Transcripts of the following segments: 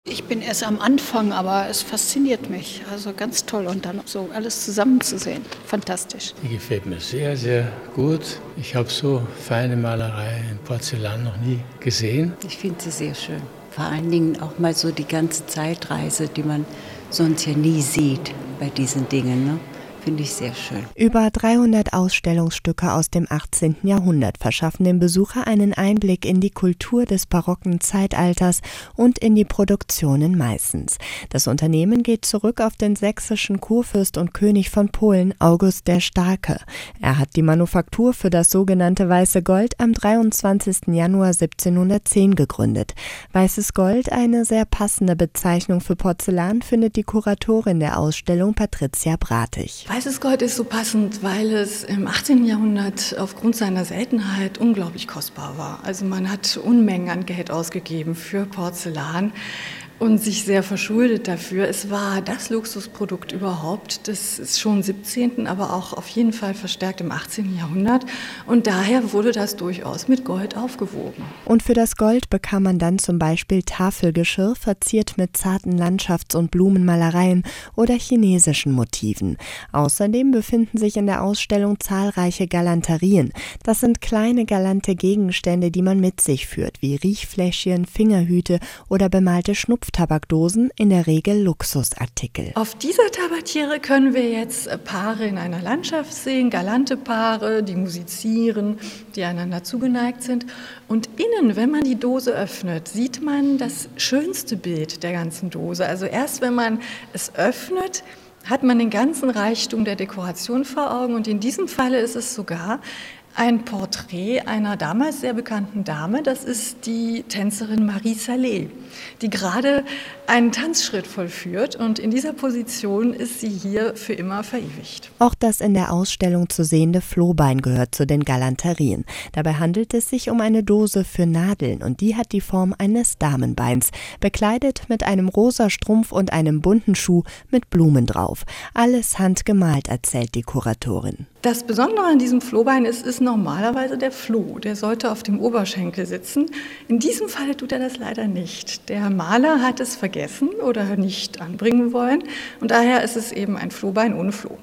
Ich bin erst am Anfang, aber es fasziniert mich. Also ganz toll und dann so alles zusammenzusehen. Fantastisch. Die gefällt mir sehr, sehr gut. Ich habe so feine Malerei in Porzellan noch nie gesehen. Ich finde sie sehr schön. Vor allen Dingen auch mal so die ganze Zeitreise, die man sonst ja nie sieht bei diesen Dingen, ne? Finde ich sehr schön. Über 300 Ausstellungsstücke aus dem 18. Jahrhundert verschaffen dem Besucher einen Einblick in die Kultur des barocken Zeitalters und in die Produktionen Meißens. Das Unternehmen geht zurück auf den sächsischen Kurfürst und König von Polen, August der Starke. Er hat die Manufaktur für das sogenannte Weiße Gold am 23. Januar 1710 gegründet. Weißes Gold, eine sehr passende Bezeichnung für Porzellan, findet die Kuratorin der Ausstellung Patricia Bratig. Weißes Gold ist so passend, weil es im 18. Jahrhundert aufgrund seiner Seltenheit unglaublich kostbar war. Also man hat Unmengen an Geld ausgegeben für Porzellan und sich sehr verschuldet dafür. Es war das Luxusprodukt überhaupt. Das ist schon im 17., aber auch auf jeden Fall verstärkt im 18. Jahrhundert. Und daher wurde das durchaus mit Gold aufgewogen. Und für das Gold bekam man dann zum Beispiel Tafelgeschirr, verziert mit zarten Landschafts- und Blumenmalereien oder chinesischen Motiven. Außerdem befinden sich in der Ausstellung zahlreiche Galanterien. Das sind kleine galante Gegenstände, die man mit sich führt, wie Riechfläschchen, Fingerhüte oder bemalte Schnupftabakdosen, in der Regel Luxusartikel. Auf dieser Tabatiere können wir jetzt Paare in einer Landschaft sehen, galante Paare, die musizieren, die einander zugeneigt sind. Und innen, wenn man die Dose öffnet, sieht man das schönste Bild der ganzen Dose. Also erst wenn man es öffnet, hat man den ganzen Reichtum der Dekoration vor Augen. Und in diesem Falle ist es sogar ein Porträt einer damals sehr bekannten Dame. Das ist die Tänzerin Marie Salé, die gerade einen Tanzschritt vollführt. Und in dieser Position ist sie hier für immer verewigt. Auch das in der Ausstellung zu sehende Flohbein gehört zu den Galanterien. Dabei handelt es sich um eine Dose für Nadeln und die hat die Form eines Damenbeins, bekleidet mit einem rosa Strumpf und einem bunten Schuh mit Blumen drauf. Alles handgemalt, erzählt die Kuratorin. Das Besondere an diesem Flohbein ist normalerweise der Floh. Der sollte auf dem Oberschenkel sitzen. In diesem Falle tut er das leider nicht. Der Maler hat es vergessen oder nicht anbringen wollen und daher ist es eben ein Flohbein ohne Floh.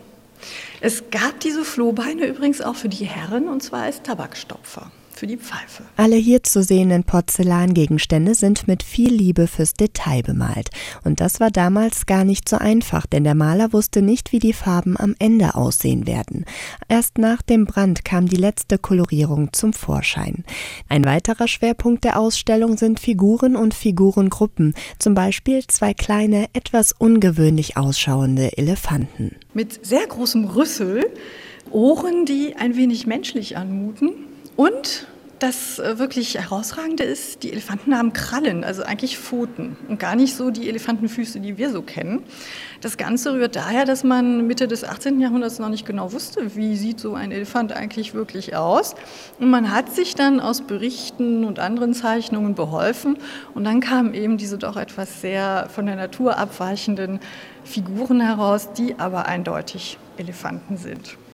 Es gab diese Flohbeine übrigens auch für die Herren und zwar als Tabakstopfer. Für die Pfeife. Alle hier zu sehenden Porzellangegenstände sind mit viel Liebe fürs Detail bemalt. Und das war damals gar nicht so einfach, denn der Maler wusste nicht, wie die Farben am Ende aussehen werden. Erst nach dem Brand kam die letzte Kolorierung zum Vorschein. Ein weiterer Schwerpunkt der Ausstellung sind Figuren und Figurengruppen, zum Beispiel zwei kleine, etwas ungewöhnlich ausschauende Elefanten. Mit sehr großem Rüssel, Ohren, die ein wenig menschlich anmuten. Und das wirklich Herausragende ist, die Elefanten haben Krallen, also eigentlich Pfoten und gar nicht so die Elefantenfüße, die wir so kennen. Das Ganze rührt daher, dass man Mitte des 18. Jahrhunderts noch nicht genau wusste, wie sieht so ein Elefant eigentlich wirklich aus. Und man hat sich dann aus Berichten und anderen Zeichnungen beholfen und dann kamen eben diese doch etwas sehr von der Natur abweichenden Figuren heraus, die aber eindeutig Elefanten sind.